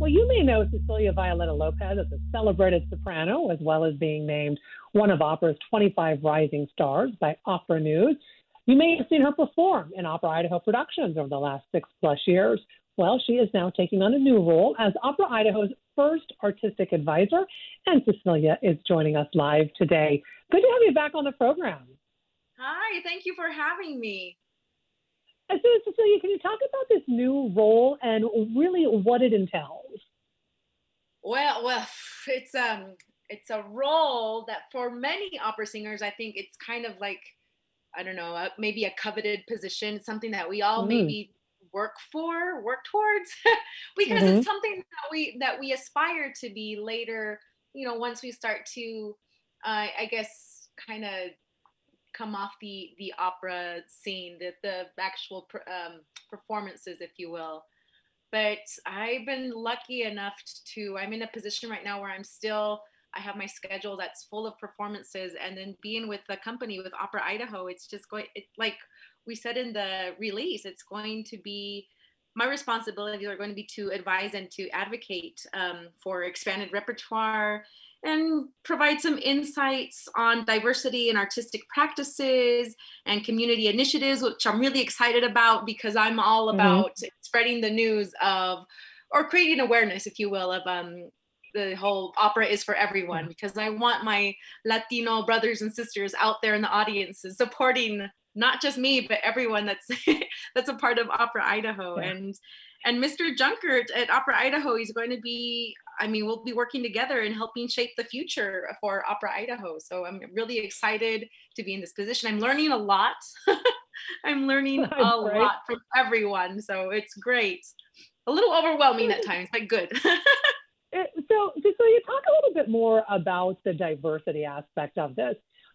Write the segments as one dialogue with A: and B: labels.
A: you may know Cecilia Violeta Lopez as a celebrated soprano, as well as being named one of opera's 25 rising stars by Opera News. You may have seen her perform in Opera Idaho productions over the last 6+ years. Well, she is now taking on a new role as Opera Idaho's first artistic advisor, and Cecilia is joining us live today. Good to have you back on the program.
B: Hi, thank you for having me.
A: So, Cecilia, can you talk about this new role and really what it entails?
B: Well, it's a role that for many opera singers, I think it's kind of like, I don't know, maybe a coveted position, something that we all maybe work towards, because it's something that we aspire to be later. Once we start to, I guess, kind of come off the opera scene, the actual performances, if you will. But I've been lucky enough I'm in a position right now where I have my schedule that's full of performances, and then being with the company, with Opera Idaho, it's just like we said in the release, it's going to be, my responsibilities are going to be to advise and to advocate for expanded repertoire and provide some insights on diversity and artistic practices and community initiatives, which I'm really excited about, because I'm all about spreading the news of, or creating awareness, if you will, of the whole opera is for everyone, because I want my Latino brothers and sisters out there in the audiences supporting not just me, but everyone that's a part of Opera Idaho. And Mr. Junkert at Opera Idaho, he's going to be, we'll be working together and helping shape the future for Opera Idaho. So I'm really excited to be in this position. I'm learning a lot. I'm learning a lot from everyone. So it's great. A little overwhelming at times, but good.
A: So you talk a little bit more about the diversity aspect of this,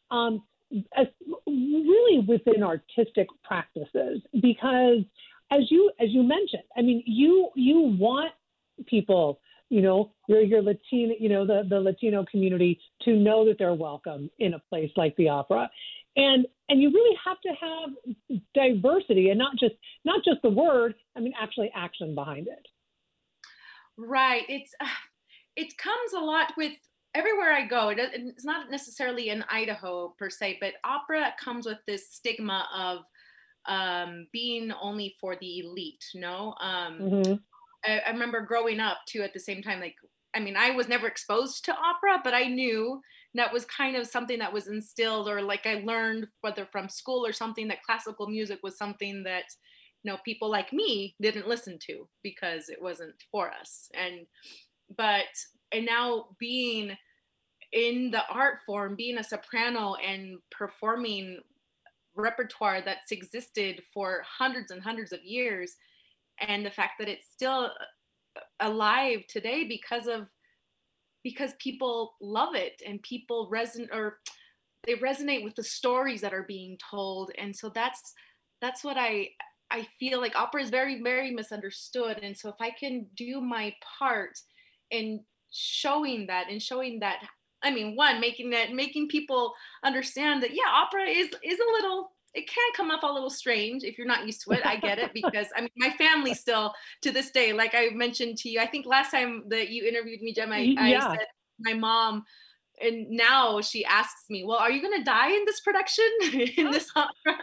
A: really within artistic practices, because as you mentioned, you want people, your Latino, the Latino community to know that they're welcome in a place like the opera, and you really have to have diversity, and not just the word, actually action behind it.
B: Right. It comes a lot with everywhere I go. It's not necessarily in Idaho per se, but opera comes with this stigma of being only for the elite. I remember growing up too, at the same time, I was never exposed to opera, but I knew that was kind of something that was instilled, or like I learned, whether from school or something, that classical music was something that people like me didn't listen to because it wasn't for us. And now being in the art form, being a soprano and performing repertoire that's existed for hundreds and hundreds of years, and the fact that it's still alive today because people love it, and people resonate with the stories that are being told. And so that's what I feel like opera is very, very misunderstood. And so if I can do my part in showing that, making people understand that, opera is a little, it can come off a little strange if you're not used to it. I get it, because my family still to this day, like I mentioned to you, I think last time that you interviewed me, Gemma, I said my mom, and now she asks me, well, are you going to die in this production, in this opera?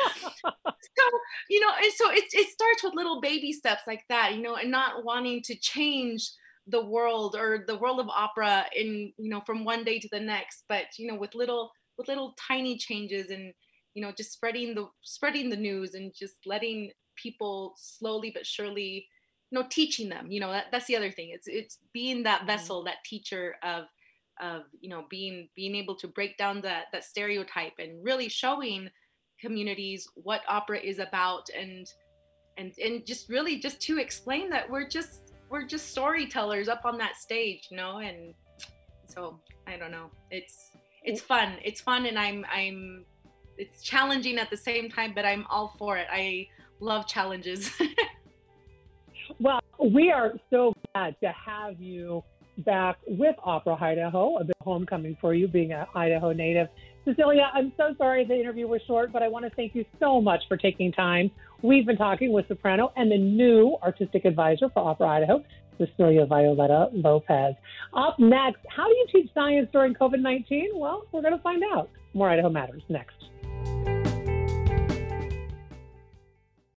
B: So it starts with little baby steps like that, and not wanting to change the world, or the world of opera in, from one day to the next, but, with little tiny changes, and, just spreading the news, and just letting people slowly but surely, teaching them, that's the other thing. It's being that vessel, that teacher of being able to break down that stereotype, and really showing communities what opera is about, and just really just to explain that we're just storytellers up on that stage, and so I don't know, it's fun, and it's challenging at the same time, but I'm all for it. I love challenges.
A: Well, we are so glad to have you back with Opera Idaho, a bit of homecoming for you, being an Idaho native. Cecilia, I'm so sorry the interview was short, but I want to thank you so much for taking time. We've been talking with soprano and the new artistic advisor for Opera Idaho, Cecilia Violeta Lopez. Up next, how do you teach science during COVID-19? Well, we're going to find out. More Idaho Matters next.